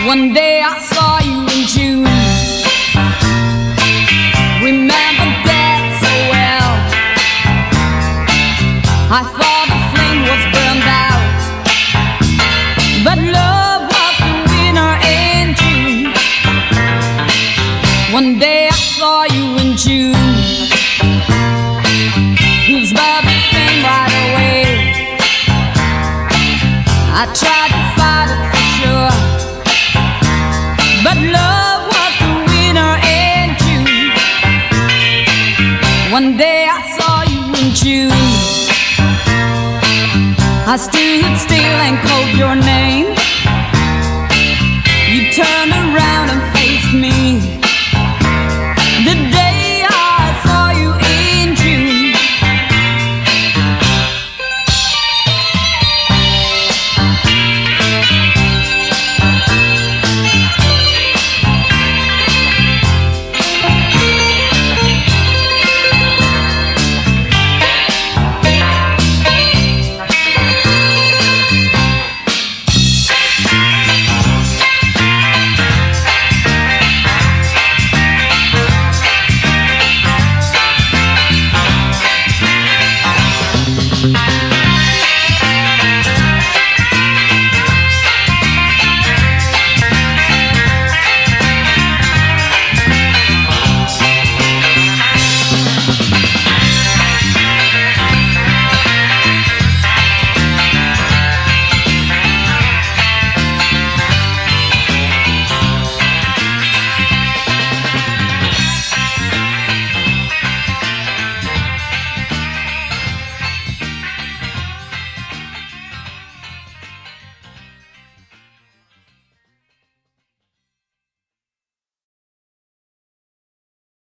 One day I saw you in June. Remember that so well. I thought the flame was burned out, but love was the winner in June. One day I saw you in June. Goosebumps came right away. I tried to fight it for sure, but love was the winner in June. One day I saw you in June. I stood